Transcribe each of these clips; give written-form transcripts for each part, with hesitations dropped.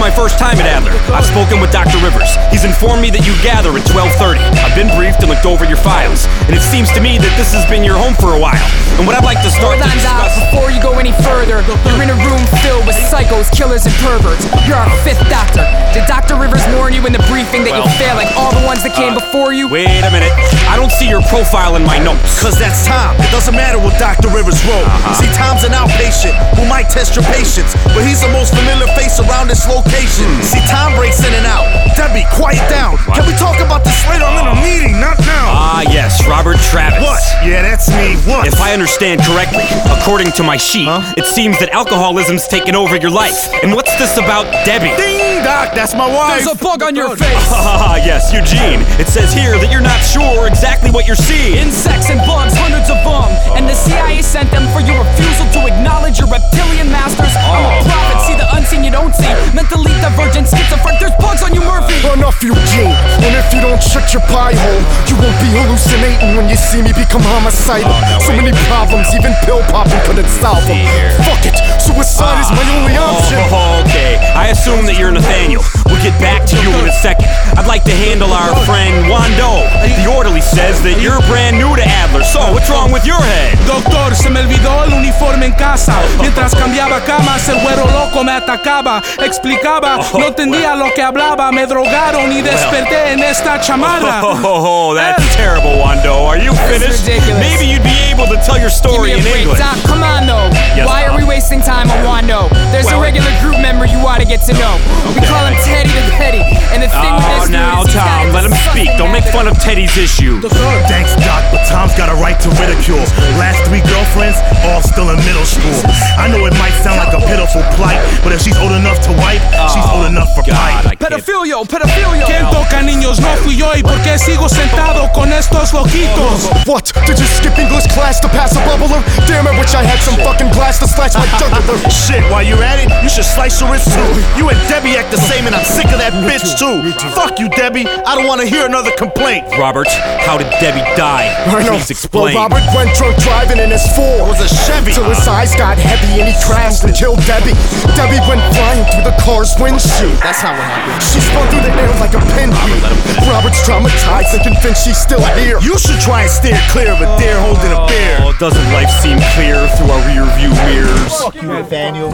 my first time at Adler. I've spoken with Dr. Rivers. He's informed me that you gather at 12:30. I've been briefed and looked over your files, and it seems to me that this has been your home for a while. And what I'd like to start to discuss... Before you go any further, you're in a room filled with psychos, killers, and perverts. You're our fifth doctor. Did Dr. Rivers warn you in the briefing that you'll fail like all the ones that came before you? Wait a minute. I don't see your profile in my notes. Cause that's Tom. It doesn't matter what Dr. Rivers wrote. See, Tom's an outpatient who might test your patience, but he's the most familiar face around this location. See, Tom breaks in and out. Debbie, quiet down. Can we talk about this later? I'm in a meeting, not now. Ah, yes, Robert Travis. What? Yeah, that's me. What? If I understand correctly, according to my sheet, it seems that alcoholism's taken over your life. And what's this about Debbie? Ding, Doc, that's my wife. There's a bug on your face. Ah, yes, Eugene. It says here that you're not sure exactly what you're seeing. Insects and bugs, hundreds of them. And the CIA sent them for your refusal to acknowledge your reptilian masters. I'm a prophet, see the unseen you don't see. Mentally divergent, schizophrenic, there's bugs on you, Murphy. Enough, Eugene. And if you don't shut your pie hole, you won't be hallucinating when you see me become homicidal. So many problems, even pill popping couldn't solve them. Fuck it, suicide is my only option. Okay, I assume that you're Nathaniel. We'll get back to you in a second. I'd like to handle our friend Wando. The orderly says that you're brand new to Adler, so what's wrong with your head? Doctor, se me olvidó el uniforme en casa. Mientras cambiaba camas, el güero loco me atacaba. Explicaba, no entendía lo que hablaba. Me drogaron y desperté en esta chamarra. Oh, that's terrible, Wando. Are you finished? Ridiculous. Maybe you'd be able to tell your story in Give me a break, English. Doc, come on though. Yes, Why are Doc. we wasting time on Wando? There's a regular group member you ought to get to know. We call him Teddy the Petty. And the thing with Oh, this dude now, is he's got Tom, a let him speak. Don't make fun of Teddy's issue. Thanks, Doc, but Tom's got a right to ridicule. Last 3 girlfriends, all still in middle school. I know it might sound like a pitiful plight, but if she's old enough to wipe, she's old enough for pipe. Pedofilio. ¿Quién toca niños? No fui yo. ¿Y por qué sigo sentado con estos loquitos? What? Did you skip English class to pass a bubbler? Damn, I wish I had some fucking glass to slice my jugular. Shit, while you're at it, you should slice your wrist too. You and Debbie act the same, and I'm sick of that bitch too. Fuck you, Debbie. I don't want to hear another complaint. Robert, how did Debbie die? I know. Please explain. Well, Robert went drunk driving in his Ford. It was a Chevy. Till his eyes got heavy and he crashed and killed Debbie. Debbie went flying through the car's windshield. That's how it happened. She spun through the air like a pinwheel. Robert's traumatized and convinced she's still here. You should try and steer clear of a deer holding a beer. Oh, doesn't life seem clear through our rear view mirrors? Fuck you, Nathaniel.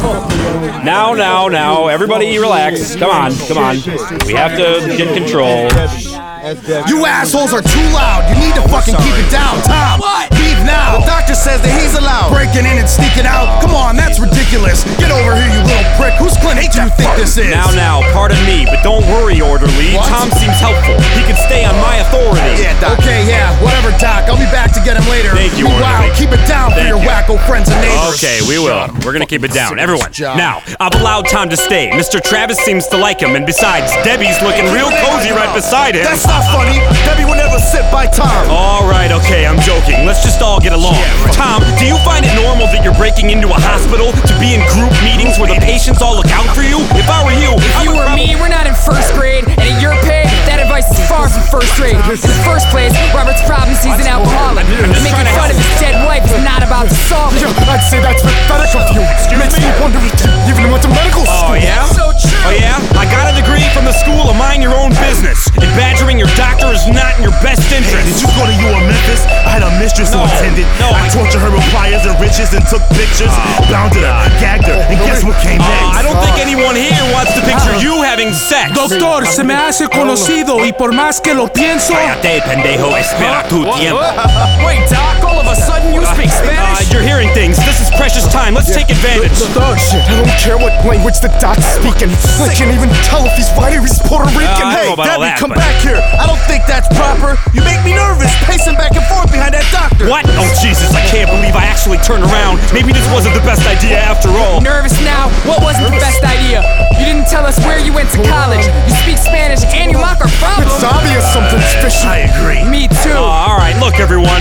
Now, everybody relax. Come on. We have to get control. You assholes are too loud. You need to fucking keep it down. Tom, leave now. The doctor says that he's allowed. Breaking in and sneaking out. Come on, that's ridiculous. Get over here, you little prick. Whose clinic do you think this is? Now, pardon me, but don't worry, orderly. What? Tom seems helpful. He can stay on my authority. Yeah, Doc. Okay, yeah, whatever, Doc. I'll be back to get him later. Thank you, Meanwhile, orderly. keep it down for Thank your you. wacko friends and neighbors. Okay, we will. We're gonna keep it down. Everyone. job. Now, I've allowed Tom to stay. Mr. Travis seems to like him, and besides, Debbie's looking real cozy right beside him. That's not funny. Debbie would never sit by Tom. All right, okay, I'm joking. Let's just all get along. Tom, do you find it normal that you're breaking into a hospital to be in group meetings where the patients all look out for you? If I were you, If you were me, we're not in first grade, and at your pay, that advice is far from first grade. In the first place, Robert's problem is he's an alcoholic. Making fun of his dead wife is not about to solve it. Yeah, I'd say that's pathetic of you. Makes me wonder if you even went to medical school. Oh, yeah? So true. Oh, yeah? I got a degree from the school of mind your own business. And badgering your doctor is not in your best interest. Did you go to Memphis? I had a mistress who attended. I tortured her with pliers and riches and took pictures. Bounded her, gagged her, and guess what came next? I don't think anyone here wants to picture you having sex. Doctor, se me hace conocido y por más que lo pienso. Cállate, pendejo. Espera tu tiempo. Wait, Doc, all of a sudden you speak Spanish? You're hearing things. This is precious time. Let's take advantage. Shit, I don't care what language the doc's speaking. I can't even tell if he's white or he's Puerto Rican. I don't Hey, know about all Debbie, that, come but- back here. I don't think that's proper. You make me nervous, pacing back and forth behind that doctor. What? Oh, Jesus, I can't believe I actually turned around. Maybe this wasn't the best idea after all. Nervous now? What wasn't the best idea? You didn't tell us where you went to college. You speak Spanish and you mock our problem. It's obvious something's fishy. I agree. Me too. All right, look, everyone.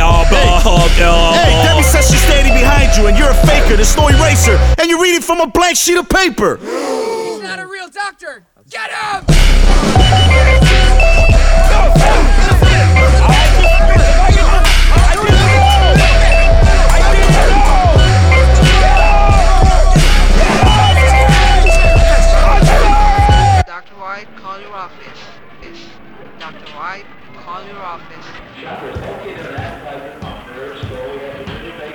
Hey, Debbie says she's standing behind you and you're a faker. There's no eraser. And you're reading from a blank sheet of paper. He's not a real doctor. Get him! Call your office. Shoppers located on advertising on Nerve Store. We have to really make